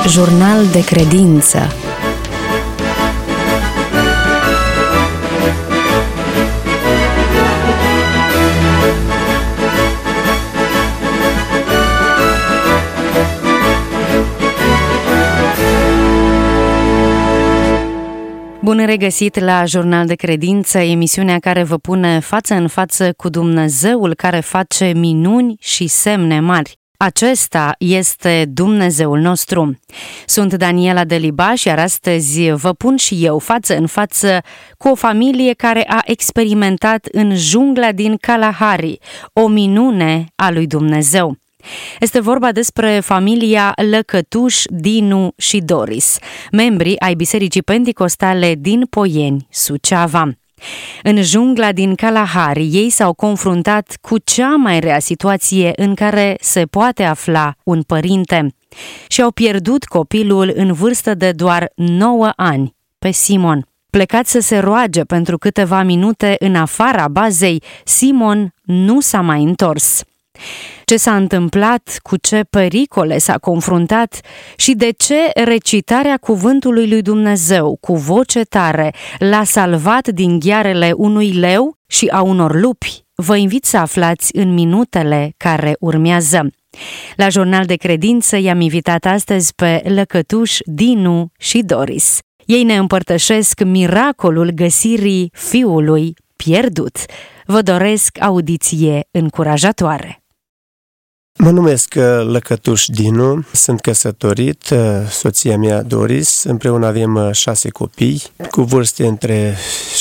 Jurnal de credință. Bun regăsit la Jurnal de credință, emisiunea care vă pune față în față cu Dumnezeul care face minuni și semne mari. Acesta este Dumnezeul nostru. Sunt Daniela Delibaș, iar astăzi vă pun și eu față în față cu o familie care a experimentat în jungla din Kalahari o minune a lui Dumnezeu. Este vorba despre familia Lăcătuș, Dinu și Doris, membri ai Bisericii Penticostale din Poieni, Suceava. În jungla din Kalahari, ei s-au confruntat cu cea mai rea situație în care se poate afla un părinte și au pierdut copilul în vârstă de doar 9 ani, pe Simon. Plecat să se roage pentru câteva minute în afara bazei, Simon nu s-a mai întors. Ce s-a întâmplat, cu ce pericole s-a confruntat și de ce recitarea cuvântului lui Dumnezeu cu voce tare l-a salvat din ghearele unui leu și a unor lupi, vă invit să aflați în minutele care urmează. La Jurnal de credință i-am invitat astăzi pe Lăcătuș, Dinu și Doris. Ei ne împărtășesc miracolul găsirii fiului pierdut. Vă doresc audiție încurajatoare. Mă numesc Lăcătuș Dinu, sunt căsătorit, soția mea Doris, împreună avem 6 copii, cu vârste între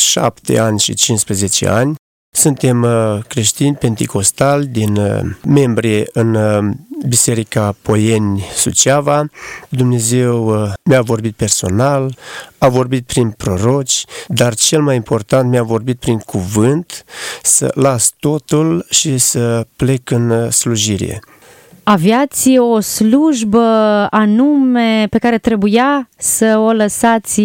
7 ani și 15 ani. Suntem creștini penticostali, din membri în Biserica Poieni, Suceava. Dumnezeu mi-a vorbit personal, a vorbit prin proroci, dar cel mai important mi-a vorbit prin cuvânt, să las totul și să plec în slujire. Aveați o slujbă anume pe care trebuia să o lăsați.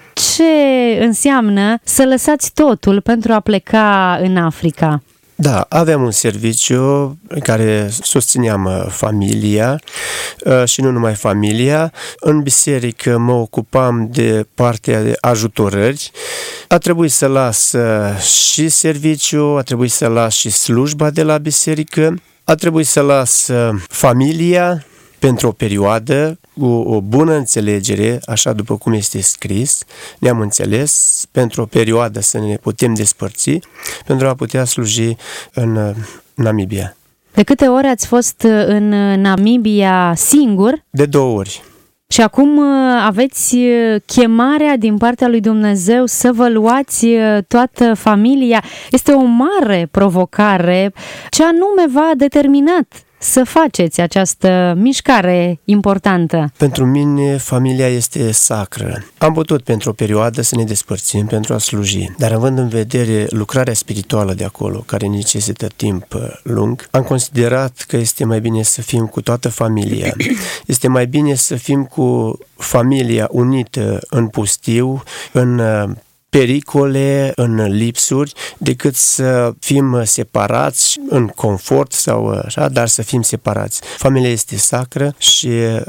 Ce înseamnă să lăsați totul pentru a pleca în Africa? Da, aveam un serviciu în care susțineam familia și nu numai familia. În biserică mă ocupam de partea de ajutorări. A trebuit să las și serviciu, a trebuit să las și slujba de la biserică, a trebuit să las familia pentru o perioadă, cu o bună înțelegere, așa după cum este scris, ne-am înțeles pentru o perioadă să ne putem despărți, pentru a putea sluji în Namibia. De câte ori ați fost în Namibia singur? De 2 ori. Și acum aveți chemarea din partea lui Dumnezeu să vă luați toată familia. Este o mare provocare. Ce anume v-a determinat să faceți această mișcare importantă? Pentru mine, familia este sacră. Am putut pentru o perioadă să ne despărțim pentru a sluji, dar având în vedere lucrarea spirituală de acolo, care necesită timp lung, am considerat că este mai bine să fim cu toată familia. Este mai bine să fim cu familia unită în pustiu, în pericole, în lipsuri, decât să fim separați în confort sau așa, dar să fim separați. Familia este sacră și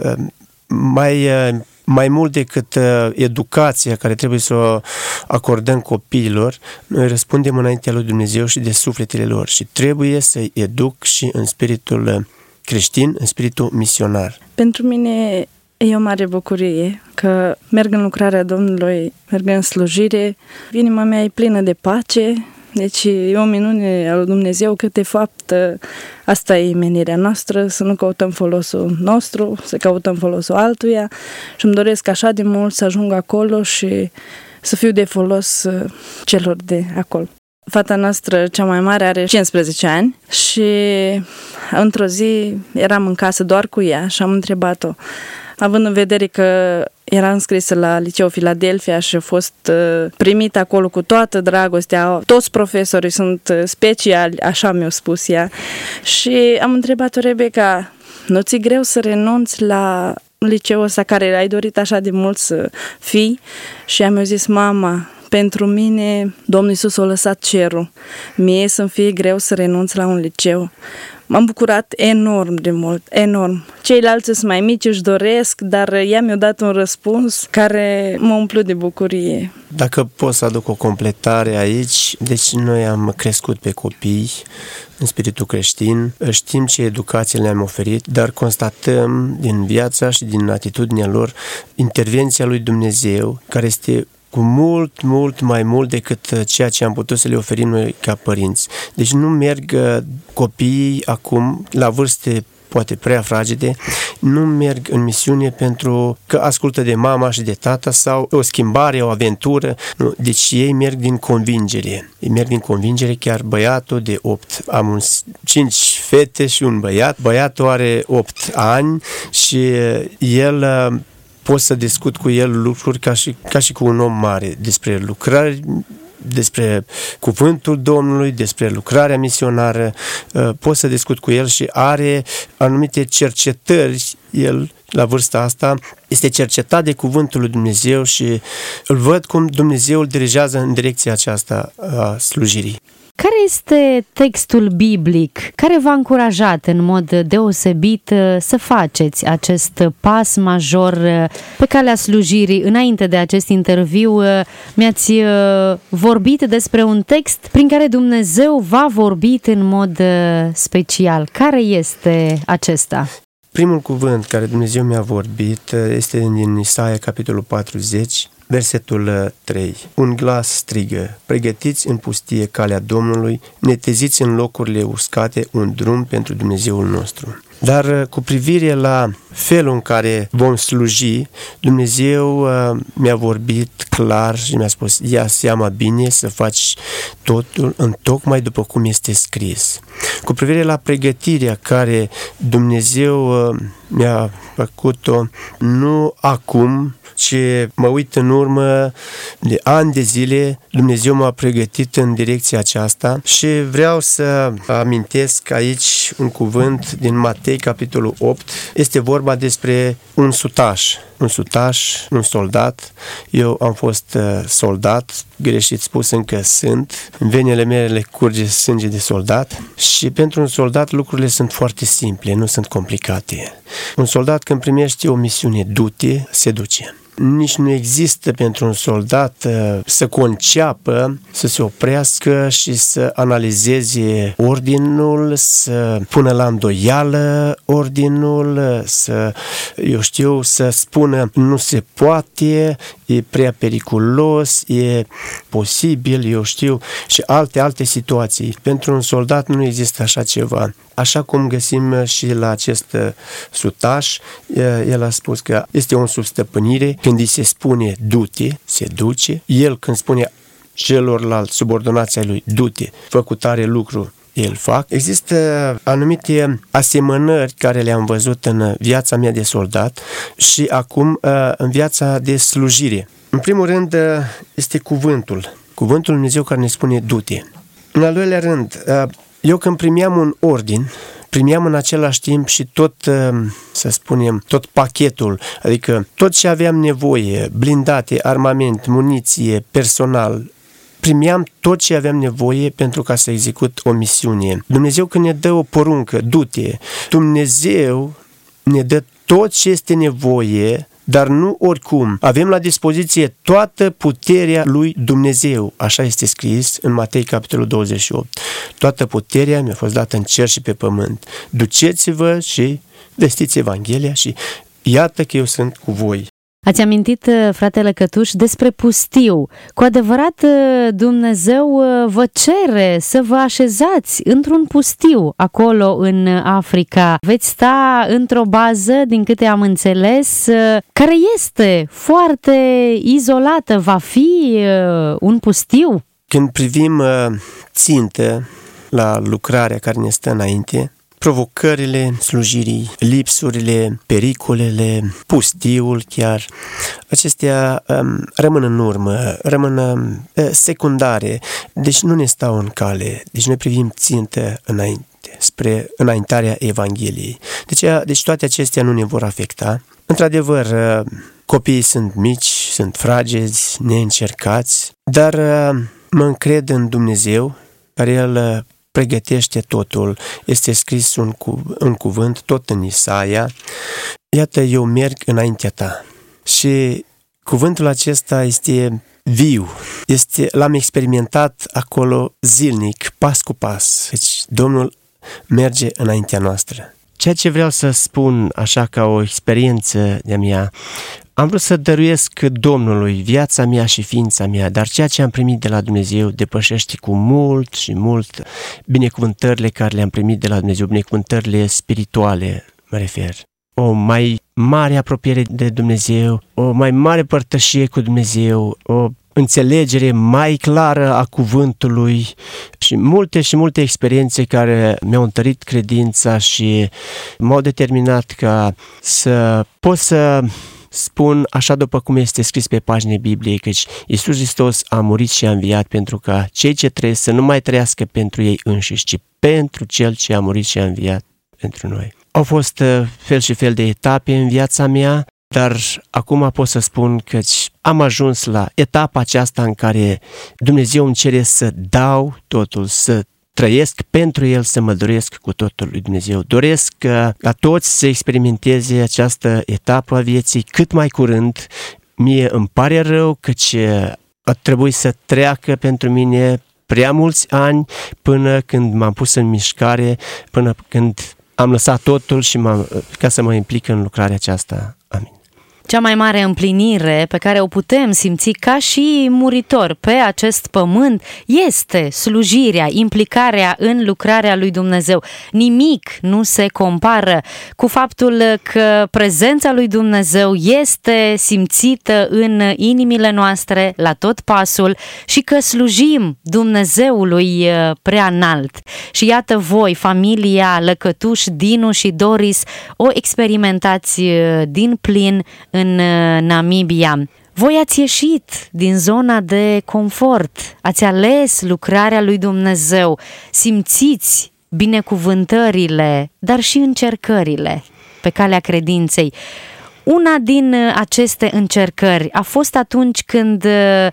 mai mult decât educația care trebuie să o acordăm copiilor, noi răspundem înaintea lui Dumnezeu și de sufletele lor și trebuie să-i educ și în spiritul creștin, în spiritul misionar. Pentru mine e o mare bucurie că merg în lucrarea Domnului, merg în slujire, inima mea e plină de pace, deci e o minune a lui Dumnezeu că de fapt asta e menirea noastră, să nu căutăm folosul nostru, să căutăm folosul altuia și îmi doresc așa de mult să ajung acolo și să fiu de folos celor de acolo. Fata noastră cea mai mare are 15 ani și într-o zi eram în casă doar cu ea și am întrebat-o, având în vedere că era înscrisă la Liceul Filadelfia și a fost primită acolo cu toată dragostea, toți profesorii sunt speciali, așa mi-a spus ea. Și am întrebat-o, Rebecca, nu ți-e greu să renunți la liceul ăsta care ai dorit așa de mult să fii? Și ea mi-a zis, mama, pentru mine Domnul Iisus a lăsat cerul. Mie să-mi fie greu să renunț la un liceu. m-am bucurat enorm de mult, enorm. Ceilalți sunt mai mici, își doresc, dar ea mi-a dat un răspuns care m-a umplut de bucurie. Dacă pot să aduc o completare aici, deci noi am crescut pe copii în spiritul creștin, știm ce educație le-am oferit, dar constatăm din viața și din atitudinea lor intervenția lui Dumnezeu, care este cu mult mai mult decât ceea ce am putut să le oferim noi ca părinți. Deci nu merg copiii acum la vârste poate prea fragede, nu merg în misiune pentru că ascultă de mama și de tata sau o schimbare, o aventură. Nu. Deci ei merg din convingere. Ei merg din convingere, chiar băiatul de 8. Am 5 fete și un băiat. Băiatul are 8 ani și el... pot să discut cu el lucruri ca și cu un om mare, despre lucrări, despre cuvântul Domnului, despre lucrarea misionară, pot să discut cu el și are anumite cercetări. El, la vârsta asta, este cercetat de cuvântul lui Dumnezeu și îl văd cum Dumnezeu îl dirigează în direcția aceasta a slujirii. Care este textul biblic care v-a încurajat în mod deosebit să faceți acest pas major pe calea slujirii? Înainte de acest interviu mi-ați vorbit despre un text prin care Dumnezeu v-a vorbit în mod special. Care este acesta? Primul cuvânt care Dumnezeu mi-a vorbit este din Isaia, capitolul 40, versetul 3. Un glas strigă: pregătiți în pustie calea Domnului, neteziți în locurile uscate un drum pentru Dumnezeul nostru. Dar cu privire la felul în care vom sluji, Dumnezeu mi-a vorbit clar și mi-a spus: ia seama bine să faci totul întocmai după cum este scris. Cu privire la pregătirea care Dumnezeu mi-a făcut-o, nu acum, ci mă uit în urmă de ani de zile, Dumnezeu m-a pregătit în direcția aceasta și vreau să amintesc aici un cuvânt din Matei, capitolul 8. Este vorba despre un sutaș, un soldat. Eu am fost soldat, greșit spus, încă sunt. În venele mele curge sânge de soldat și pentru un soldat lucrurile sunt foarte simple, nu sunt complicate. Un soldat când primește o misiune, du-te, se duce. Nici nu există pentru un soldat să conceapă, să se oprească și să analizeze ordinul, să pună la îndoială ordinul, să spună nu se poate, e prea periculos, e posibil, și alte situații. Pentru un soldat nu există așa ceva. Așa cum găsim și la acest sutaș, el a spus că este o substăpânire. Când îi se spune du-te, se duce. El când spune celorlalți subordonații ai lui du-te, fă cu tare lucru, el fac. Există anumite asemănări care le-am văzut în viața mea de soldat și acum în viața de slujire. În primul rând este cuvântul lui Dumnezeu care ne spune du-te. În al doilea rând, eu când primeam un ordin, primeam în același timp și tot, să spunem, tot pachetul, adică tot ce aveam nevoie, blindate, armament, muniție, personal, primeam tot ce aveam nevoie pentru ca să execut o misiune. Dumnezeu când ne dă o poruncă, du-te, Dumnezeu ne dă tot ce este nevoie, dar nu oricum. Avem la dispoziție toată puterea lui Dumnezeu. Așa este scris în Matei, capitolul 28. Toată puterea mi-a fost dată în cer și pe pământ. Duceți-vă și vestiți Evanghelia și iată că eu sunt cu voi. Ați amintit, fratele Cătuș, despre pustiu. Cu adevărat, Dumnezeu vă cere să vă așezați într-un pustiu, acolo în Africa. Veți sta într-o bază, din câte am înțeles, care este foarte izolată. Va fi un pustiu? Când privim țintă la lucrarea care ne stă înainte, provocările slujirii, lipsurile, pericolele, pustiul chiar, acestea rămân în urmă, rămân secundare, deci nu ne stau în cale, deci noi privim țintă înainte, spre înaintarea Evangheliei. Deci toate acestea nu ne vor afecta. Într-adevăr, copiii sunt mici, sunt fragezi, neîncercați, dar mă încred în Dumnezeu, care El pregătește totul. Este scris un cuvânt, tot în Isaia. Iată, eu merg înaintea ta. Și cuvântul acesta este viu. L-am experimentat acolo zilnic, pas cu pas. Deci Domnul merge înaintea noastră. Ceea ce vreau să spun așa ca o experiență de-a mea, am vrut să dăruiesc Domnului viața mea și ființa mea, dar ceea ce am primit de la Dumnezeu depășește cu mult și mult binecuvântările care le-am primit de la Dumnezeu, binecuvântările spirituale, mă refer. O mai mare apropiere de Dumnezeu, o mai mare părtășie cu Dumnezeu, o înțelegere mai clară a cuvântului și multe experiențe care mi-au întărit credința și m-au determinat ca să pot să spun așa după cum este scris pe paginile Bibliei, că Iisus Hristos a murit și a înviat pentru ca cei ce trăiesc să nu mai trăiască pentru ei înșiși, ci pentru Cel ce a murit și a înviat pentru noi. Au fost fel și fel de etape în viața mea, dar acum pot să spun că am ajuns la etapa aceasta în care Dumnezeu îmi cere să dau totul, să trăiesc pentru El, să mă doresc cu totul lui Dumnezeu. Doresc ca toți să experimenteze această etapă a vieții cât mai curând. Mie îmi pare rău căci a trebuit să treacă pentru mine prea mulți ani până când m-am pus în mișcare, până când am lăsat totul și ca să mă implic în lucrarea aceasta. Amin. Cea mai mare împlinire pe care o putem simți ca și muritori pe acest pământ este slujirea, implicarea în lucrarea lui Dumnezeu. Nimic nu se compară cu faptul că prezența lui Dumnezeu este simțită în inimile noastre la tot pasul și că slujim Dumnezeului prea înalt. Și iată voi, familia Lăcătuș, Dinu și Doris, o experimentați din plin în Namibia. Voi ați ieșit din zona de confort, ați ales lucrarea lui Dumnezeu, simțiți binecuvântările, dar și încercările pe calea credinței. Una din aceste încercări a fost atunci când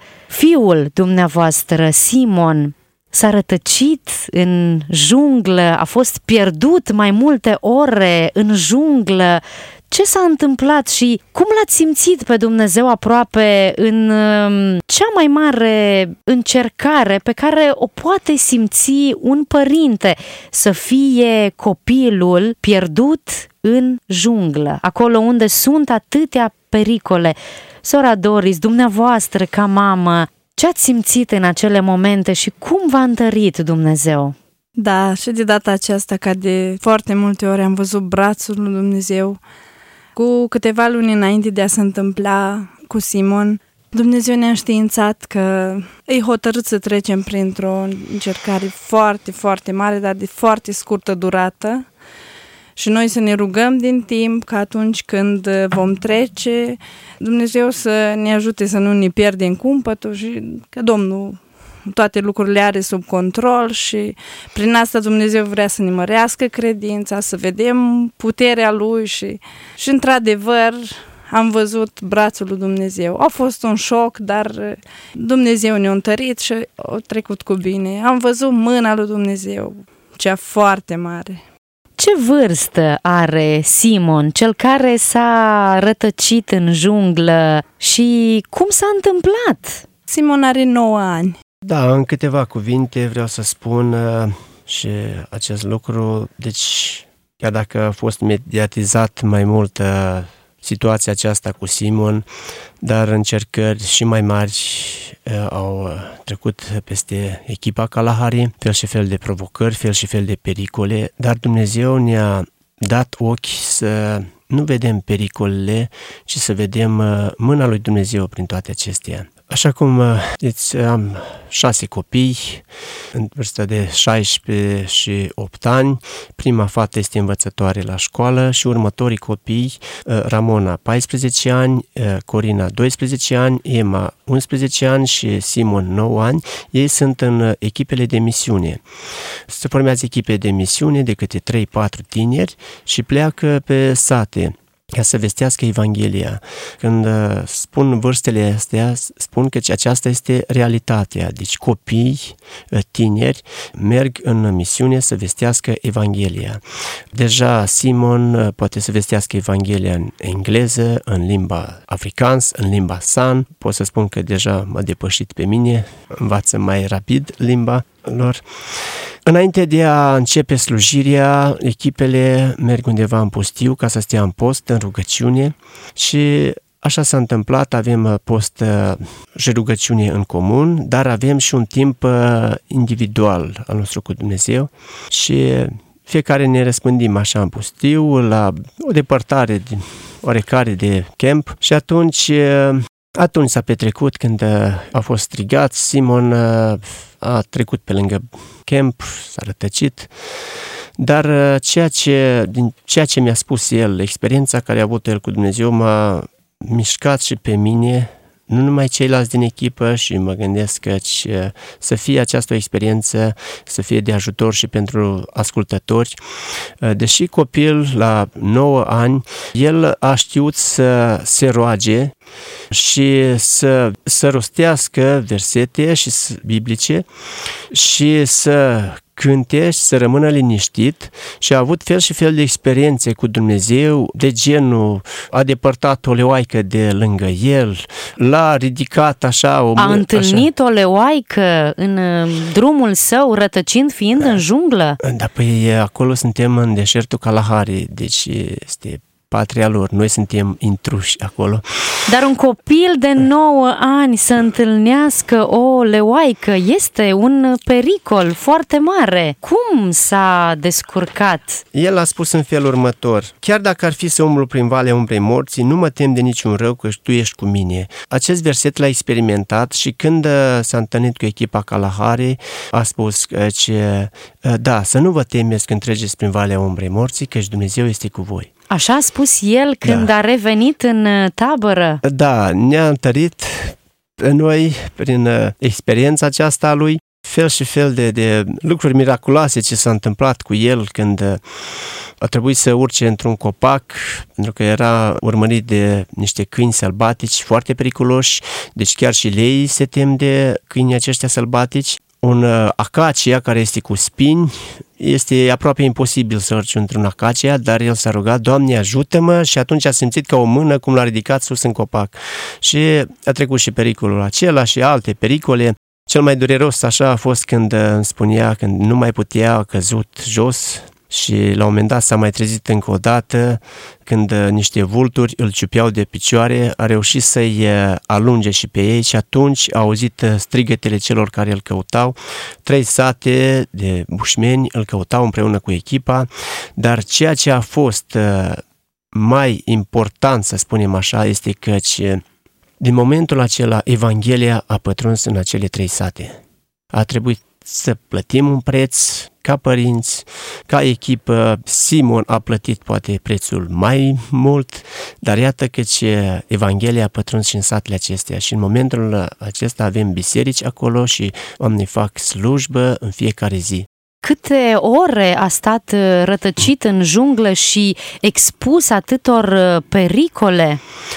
fiul dumneavoastră, Simon, s-a rătăcit în junglă, a fost pierdut mai multe ore în junglă. Ce s-a întâmplat și cum l-ați simțit pe Dumnezeu aproape în cea mai mare încercare pe care o poate simți un părinte, să fie copilul pierdut în junglă, acolo unde sunt atâtea pericole? Sora Doris, dumneavoastră ca mamă, ce ați simțit în acele momente și cum v-a întărit Dumnezeu? Da, și de data aceasta, ca de foarte multe ori, am văzut brațul lui Dumnezeu. Cu câteva luni înainte de a se întâmpla cu Simon, Dumnezeu ne-a înștiințat că e hotărât să trecem printr-o încercare foarte, foarte mare, dar de foarte scurtă durată. Și noi să ne rugăm din timp că atunci când vom trece, Dumnezeu să ne ajute să nu ne pierdem cumpătul și că Domnul toate lucrurile are sub control și prin asta Dumnezeu vrea să ne mărească credința, să vedem puterea Lui și într-adevăr am văzut brațul lui Dumnezeu. A fost un șoc, dar Dumnezeu ne-a întărit și a trecut cu bine. Am văzut mâna lui Dumnezeu, cea foarte mare. Ce vârstă are Simon, cel care s-a rătăcit în junglă, și cum s-a întâmplat? Simon are 9 ani. Da, în câteva cuvinte vreau să spun și acest lucru. Deci, chiar dacă a fost mediatizat mai mult situația aceasta cu Simon, dar încercări și mai mari au trecut peste echipa Kalahari, fel și fel de provocări, fel și fel de pericole, dar Dumnezeu ne-a dat ochi să nu vedem pericolele, ci să vedem mâna lui Dumnezeu prin toate acestea. Așa cum am 6 copii în vârstă de 16 și 8 ani. Prima fată este învățătoare la școală și următorii copii, Ramona 14 ani, Corina 12 ani, Emma 11 ani și Simon 9 ani. Ei sunt în echipele de misiune. Se formează echipe de misiune de câte 3-4 tineri și pleacă pe sate. ca să vestească Evanghelia. Când spun vârstele astea, spun că aceasta este realitatea. Deci copii, tineri, merg în misiune să vestească Evanghelia. Deja Simon poate să vestească Evanghelia în engleză, în limba afrikaans, în limba san. Pot să spun că deja m-a depășit pe mine, învață mai rapid limba lor. Înainte de a începe slujirea, echipele merg undeva în pustiu ca să stea în post, în rugăciune și așa s-a întâmplat, avem post și rugăciune în comun, dar avem și un timp individual al nostru cu Dumnezeu și fiecare ne răspândim așa în pustiu, la o depărtare oarecare de camp și atunci s-a petrecut când a fost strigat, Simon a trecut pe lângă camp, s-a rătăcit, dar din ceea ce mi-a spus el, experiența care a avut el cu Dumnezeu m-a mișcat și pe mine, nu numai ceilalți din echipă, și mă gândesc că să fie această experiență, să fie de ajutor și pentru ascultători. Deși copil la 9 ani, el a știut să se roage și să rostească versete și biblice și să cânte și să rămână liniștit și a avut fel și fel de experiențe cu Dumnezeu, de genul a depărtat o leoaică de lângă el, l-a ridicat așa A întâlnit o leoaică în drumul său, rătăcind fiind în junglă? Da, păi acolo suntem în deșertul Kalahari, deci este patria lor, noi suntem intruși acolo. Dar un copil de 9 ani să întâlnească o leoaică este un pericol foarte mare. Cum s-a descurcat? El a spus în felul următor: chiar dacă ar fi să umblu prin valea umbrei morții, nu mă tem de niciun rău, că tu ești cu mine. Acest verset l-a experimentat și când s-a întâlnit cu echipa Kalahari, a spus că da, să nu vă temeți când treceți prin valea umbrei morții, că Dumnezeu este cu voi. Așa a spus el când a revenit în tabără? Da, ne-a întărit pe noi prin experiența aceasta a lui, fel și fel de lucruri miraculoase ce s-a întâmplat cu el când a trebuit să urce într-un copac, pentru că era urmărit de niște câini sălbatici foarte periculoși, deci chiar și leii se tem de câinii aceștia sălbatici. Un acacia care este cu spini, este aproape imposibil să urci într-un acacia, dar el s-a rugat: Doamne, ajută-mă, și atunci a simțit ca o mână cum l-a ridicat sus în copac. Și a trecut și pericolul acela și alte pericole. Cel mai dureros așa a fost când îmi spunea, când nu mai putea, a căzut jos și la un moment dat s-a mai trezit încă o dată când niște vulturi îl ciupeau de picioare, a reușit să-i alunge și pe ei și atunci a auzit strigătele celor care îl căutau. 3 sate de bușmeni îl căutau împreună cu echipa, dar ceea ce a fost mai important, să spunem așa, este că din momentul acela Evanghelia a pătruns în acele 3 sate. A trebuit să plătim un preț ca părinți, ca echipă. Simon a plătit poate prețul mai mult, dar iată că Evanghelia a pătruns și în satele acestea și în momentul acesta avem biserici acolo și oamenii fac slujbă în fiecare zi. Câte ore a stat rătăcit în junglă și expus atâtor pericole?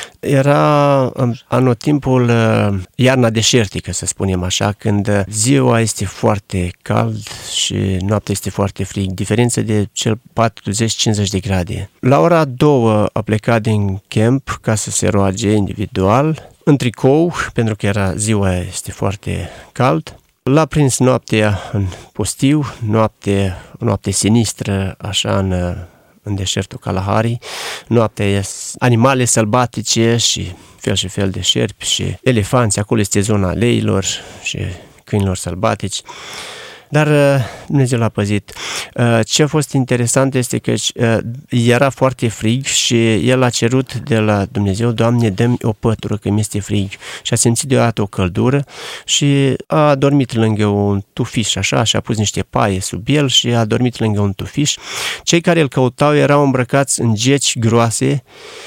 Era anotimpul iarna deșertică, să spunem așa, când ziua este foarte cald și noaptea este foarte frig, diferență de cel 40-50 de grade. La ora 2 a plecat din camp ca să se roage individual, în tricou, pentru că ziua este foarte cald. L-a prins noaptea în pustiu, noapte sinistră, așa în deșertul Kalahari. Noaptea animale sălbatice și fel de șerpi și elefanți, acolo este zona leilor și câinilor sălbatici. Dar Dumnezeu l-a păzit. Ce a fost interesant este că era foarte frig și el a cerut de la Dumnezeu: Doamne, dă-mi o pătură că mi-este frig. Și a simțit deodată o căldură și a dormit lângă un tufiș așa și a pus niște paie sub el și a dormit lângă un tufiș. Cei care îl căutau erau îmbrăcați în geci groase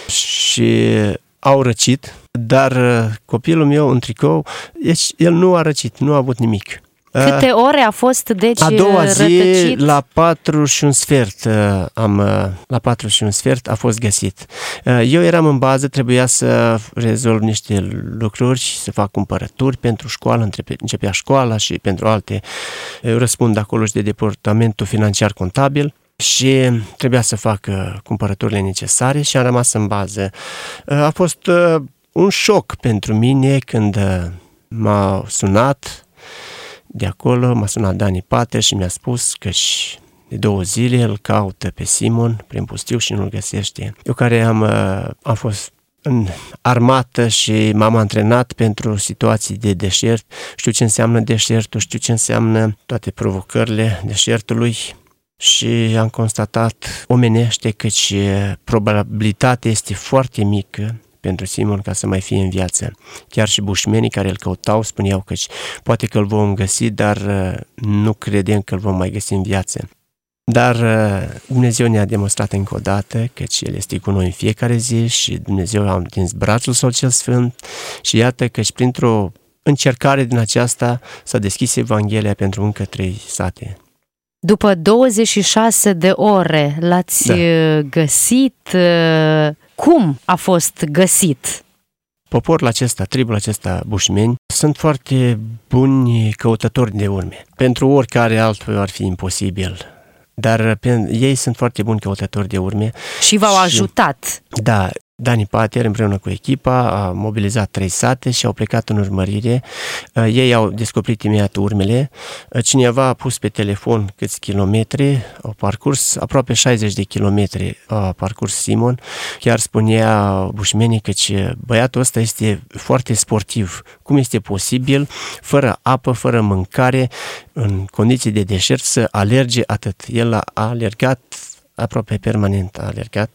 și au răcit, dar copilul meu în tricou, el nu a răcit, nu a avut nimic. Câte ore a fost, deci, a doua zi, rătăcit? la 4:15 la 4:15 a fost găsit. Eu eram în bază, trebuia să rezolv niște lucruri, să fac cumpărături pentru școală, începea școala și pentru alte. Eu răspund acolo și de departamentul financiar contabil și trebuia să fac cumpărăturile necesare și am rămas în bază. A fost un șoc pentru mine când m-a sunat de acolo, m-a sunat Dani Pater și mi-a spus că și de 2 zile îl caută pe Simon prin pustiu și nu-l găsește. Eu care am fost în armată și m-am antrenat pentru situații de deșert, știu ce înseamnă deșertul, știu ce înseamnă toate provocările deșertului și am constatat omenește că și probabilitatea este foarte mică pentru Simon ca să mai fie în viață. Chiar și bușmenii care îl căutau spuneau că poate că îl vom găsi, dar nu credem că îl vom mai găsi în viață. Dar Dumnezeu ne-a demonstrat încă o dată că El este cu noi în fiecare zi și Dumnezeu a întins brațul Său cel Sfânt și iată că și printr-o încercare din aceasta s-a deschis Evanghelia pentru încă 3 sate. După 26 de ore l-ați găsit. Cum a fost găsit? Poporul acesta, tribul acesta, bușmeni, sunt foarte buni căutători de urme. Pentru oricare altul ar fi imposibil, dar ei sunt foarte buni căutători de urme. Și v-au ajutat. Da, Dani Pater împreună cu echipa a mobilizat 3 sate și au plecat în urmărire. Ei au descoperit imediat urmele. Cineva a pus pe telefon câți kilometri au parcurs, aproape 60 de kilometri a parcurs Simon. Chiar spunea bușmenii că băiatul ăsta este foarte sportiv. Cum este posibil, fără apă, fără mâncare, în condiții de deșert, să alerge atât? El a alergat aproape permanent, a alergat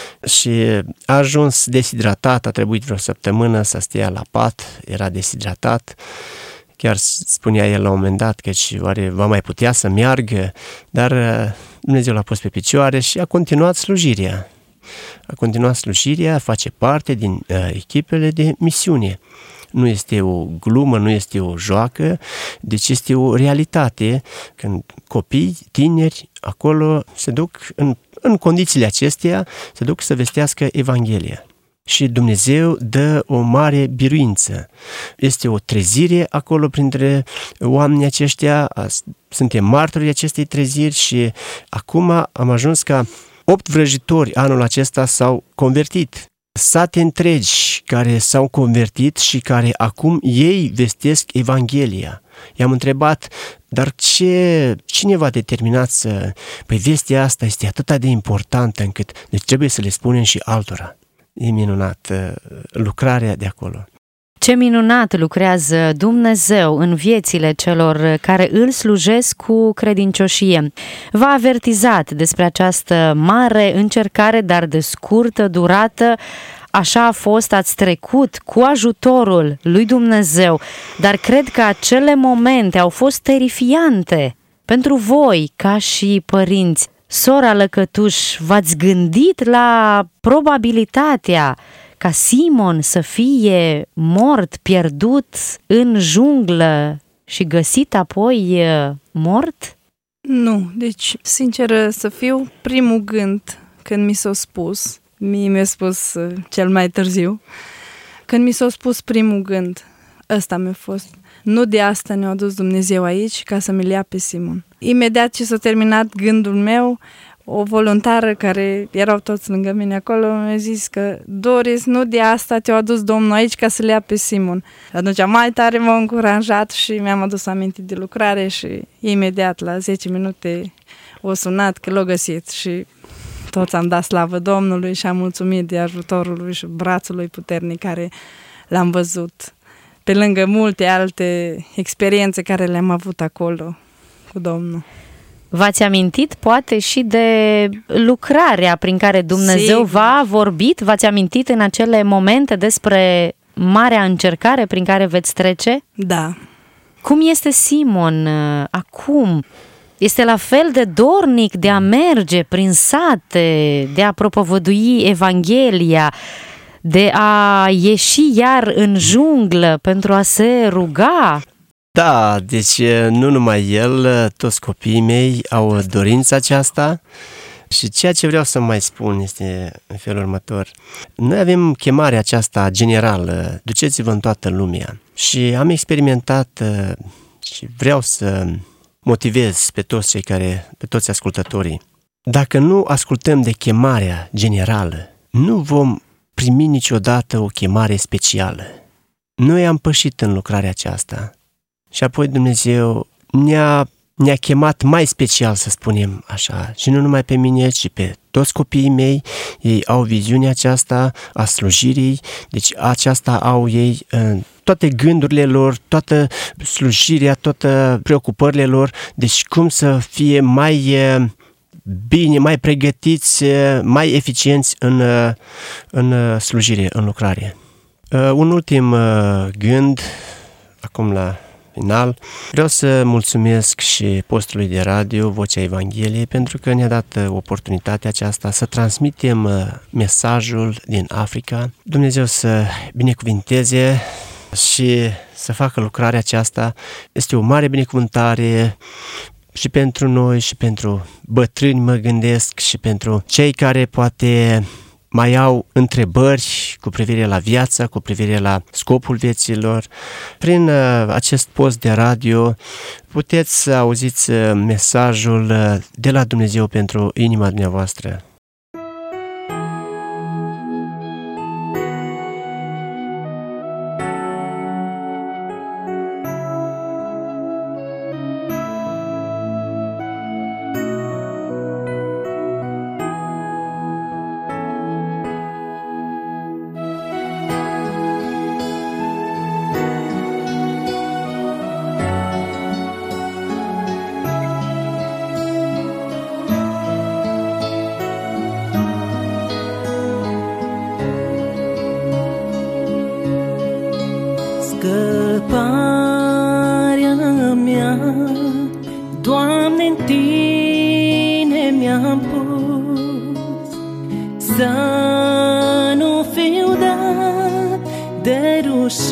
și a ajuns deshidratat, a trebuit vreo săptămână să stea la pat, era deshidratat. Chiar spunea el la un moment dat că oare va mai putea să meargă, dar Dumnezeu l-a pus pe picioare și a continuat slujirea. A continuat slujirea, face parte din echipele de misiune. Nu este o glumă, nu este o joacă, deci este o realitate când copii, tineri, acolo se duc, în condițiile acestea, se duc să vestească Evanghelia. Și Dumnezeu dă o mare biruință. Este o trezire acolo printre oamenii aceștia, suntem martorii acestei treziri și acum am ajuns ca 8 vrăjitori anul acesta s-au convertit. Sate întregi care s-au convertit și care acum ei vestesc Evanghelia. I-am întrebat, dar cine v-a determinat să... Păi vestea asta este atât de importantă încât trebuie să le spunem și altora. E minunat lucrarea de acolo. Ce minunat lucrează Dumnezeu în viețile celor care îl slujesc cu credincioșie. V-a avertizat despre această mare încercare, dar de scurtă durată. Așa a fost, ați trecut cu ajutorul lui Dumnezeu, dar cred că acele momente au fost terifiante pentru voi, ca și părinți. Sora Lăcătuș, v-ați gândit la probabilitatea ca Simon să fie mort, pierdut în junglă și găsit apoi mort? Nu, deci, sinceră să fiu, primul gând când mi s-a spus, mi-a spus cel mai târziu, când mi s-a spus primul gând, ăsta mi-a fost. Nu de asta ne-a adus Dumnezeu aici ca să mi-l ia pe Simon. Imediat ce s-a terminat gândul meu, o voluntară care erau toți lângă mine acolo mi-a zis că Doris, nu de asta te-a adus Domnul aici ca să le ia pe Simon. Atunci mai tare m-a încurajat și mi-am adus aminte de lucrare și imediat la 10 minute o sunat că l-a găsit și toți am dat slavă Domnului și am mulțumit de ajutorul lui și brațul lui puternic care l-am văzut. Pe lângă multe alte experiențe care le-am avut acolo cu Domnul. V-ați amintit poate și de lucrarea prin care Dumnezeu v-a vorbit? V-ați amintit în acele momente despre marea încercare prin care veți trece? Da. Cum este Simon acum? Este la fel de dornic de a merge prin sate, de a propovădui Evanghelia, de a ieși iar în junglă pentru a se ruga? Da, deci nu numai el, toți copiii mei au dorința aceasta și ceea ce vreau să mai spun este în felul următor. Noi avem chemarea aceasta generală, duceți-vă în toată lumea și am experimentat și vreau să motivez pe toți ascultătorii. Dacă nu ascultăm de chemarea generală, nu vom primi niciodată o chemare specială. Noi am pășit în lucrarea aceasta și apoi Dumnezeu ne-a chemat mai special, să spunem așa, și nu numai pe mine, ci pe toți copiii mei. Ei au viziunea aceasta a slujirii, deci aceasta au ei toate gândurile lor, toată slujirea, toate preocupările lor, deci cum să fie mai bine, mai pregătiți, mai eficienți în slujire, în lucrare. Un ultim gând, acum la final, vreau să mulțumesc și postului de radio Vocea Evangheliei pentru că ne-a dat oportunitatea aceasta să transmitem mesajul din Africa. Dumnezeu să binecuvinteze și să facă lucrarea aceasta. Este o mare binecuvântare și pentru noi și pentru bătrâni, mă gândesc, și pentru cei care poate mai au întrebări cu privire la viață, cu privire la scopul vieților. Prin acest post de radio puteți să auziți mesajul de la Dumnezeu pentru inima dumneavoastră. Scăparea mea, Doamne, în Tine mi-am pus, să nu fiu dat de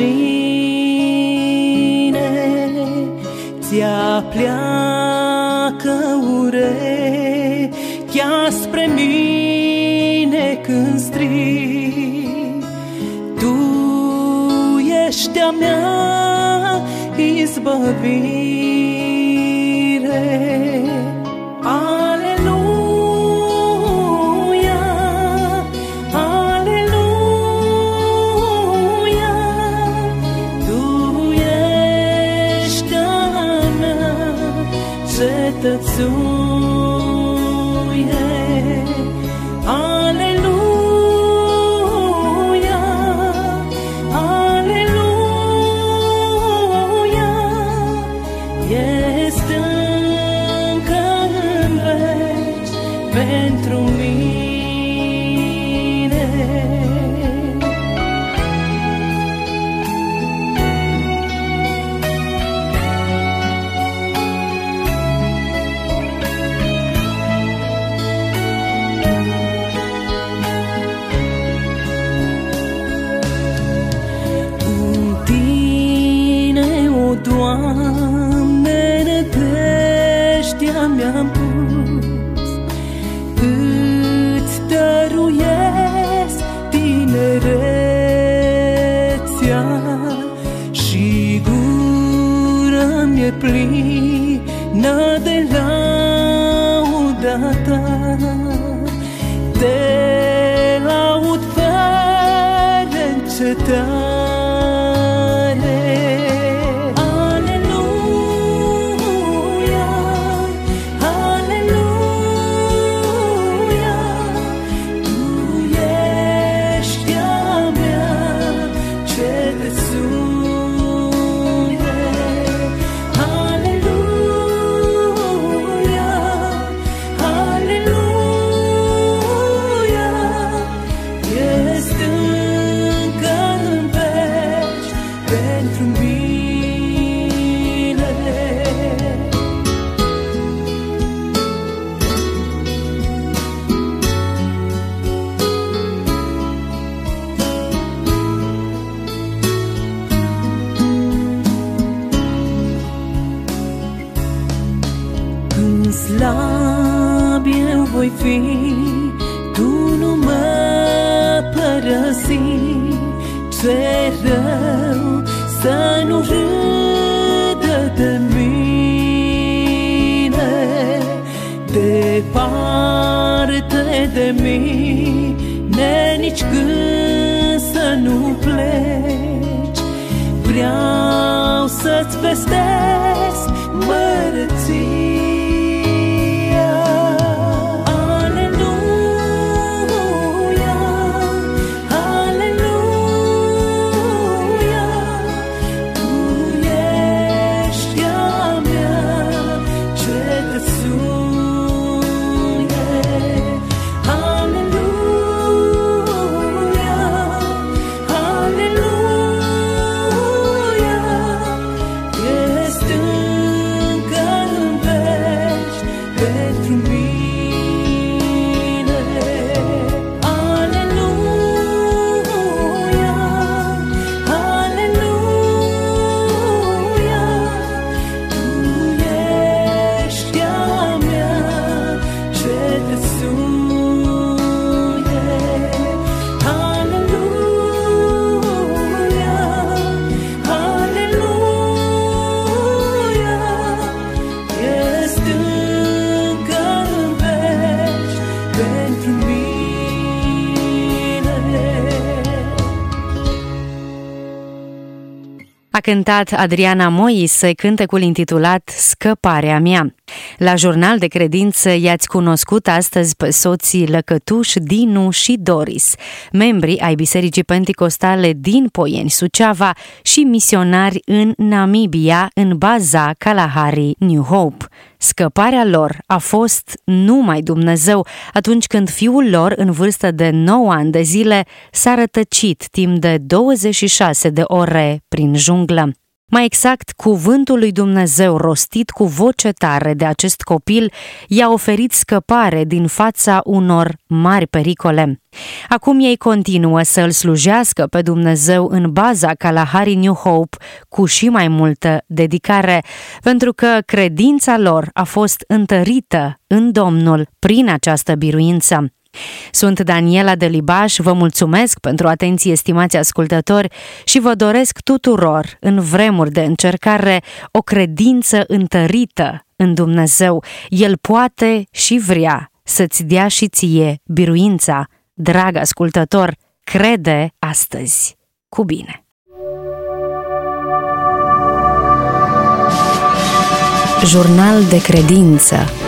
rușine. Ți-a pleacă urechea spre mine când strig, Tu ești a mea izbăvire. Aleluia, aleluia, Tu ești a mea cetățuie. Pentru mine în Tine, o Doamne, nădejdea mi-am pus. Îți dăruiesc tinerețea și gura mi-e plină de lauda Ta. Te laud fără încetare. Este încă în fi, tu nu mă părăsi. Ce rău să nu râdă de mine, departe de mine, nici când să nu pleci. Vreau să-ți vestesc măreția. A cântat Adriana Moise cântecul intitulat Scăparea mea. La Jurnal de Credință i-ați cunoscut astăzi pe soții Lăcătuș, Dinu și Doris, membri ai Bisericii Penticostale din Poieni, Suceava și misionari în Namibia, în baza Kalahari, New Hope. Scăparea lor a fost numai Dumnezeu atunci când fiul lor, în vârstă de 9 ani de zile, s-a rătăcit timp de 26 de ore prin junglă. Mai exact, cuvântul lui Dumnezeu rostit cu voce tare de acest copil i-a oferit scăpare din fața unor mari pericole. Acum ei continuă să îl slujească pe Dumnezeu în baza Kalahari New Hope cu și mai multă dedicare, pentru că credința lor a fost întărită în Domnul prin această biruință. Sunt Daniela de Libaș, vă mulțumesc pentru atenție, stimați ascultători, și vă doresc tuturor, în vremuri de încercare, o credință întărită în Dumnezeu. El poate și vrea să-ți dea și ție biruința. Drag ascultător, crede astăzi. Cu bine! Jurnal de Credință.